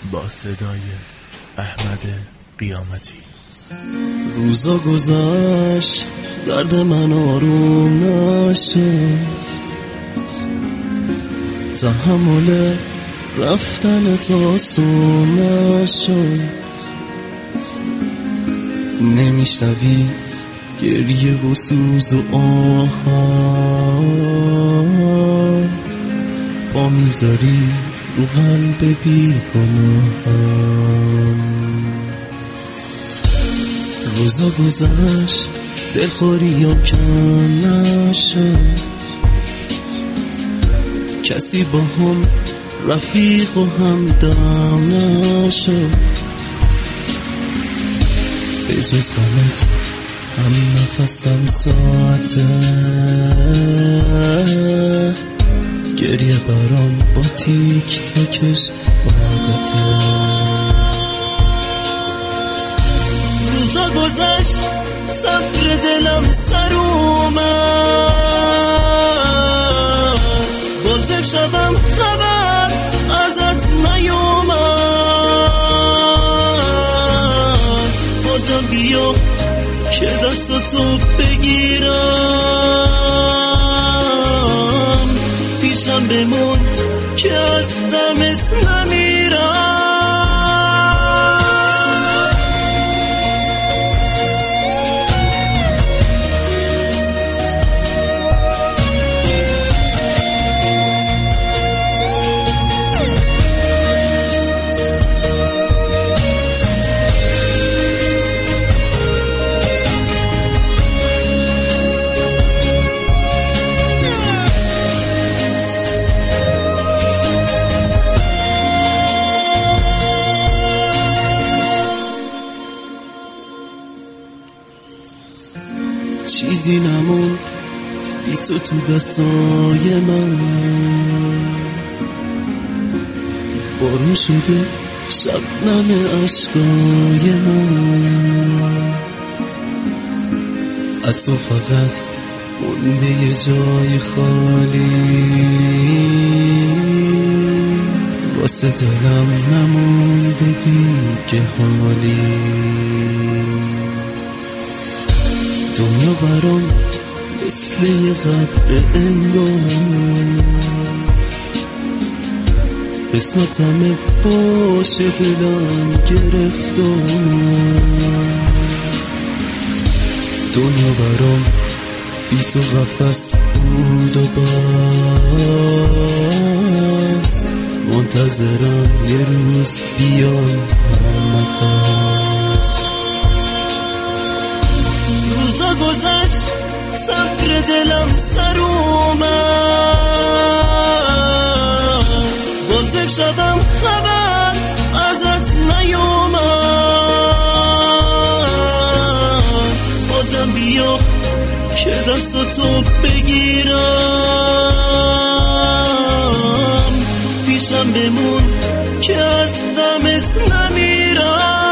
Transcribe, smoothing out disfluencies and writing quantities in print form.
با صدای احمد قیامتی. روزا گذشت درد من آروم نشد، تحمل رفتن تا آسون نشد. نمیشنوی گریه و سوز و آه، پا میذاری رو قلب بیگناهم. روزا گذشت دلخوریم کم نشد، کسی با هم رفیق و همدم نشد. بجز غمت هم نفسم ساعته، گریه برام با تیک تاکش عادته. روزا گذشت صبر دلم سر اومد، بازم شبم خبر ازت نیومد. بازم بیا که دستاتو بگیرم، پیشم بمون که از غمت نمیرم. چیزی نمون بی تو دستای من، بارون شده شبنم عشقای من. از تو فقط مونده یه جای خالی، واسه دلم نمونده دیگه حالی. دنیا برام مثل یه قبر انگار، قسمتم باشه دلم گرفتار. دنیا برام بی تو قفس بود و بس، منتظرم یه روز بیای هم نفس. روزا گذشت صبر دلم سر اومد، بازم شبم خبر ازت نیومد. بازم بیا که دستاتو بگیرم، پیشم بمون که از غمت نمیرم.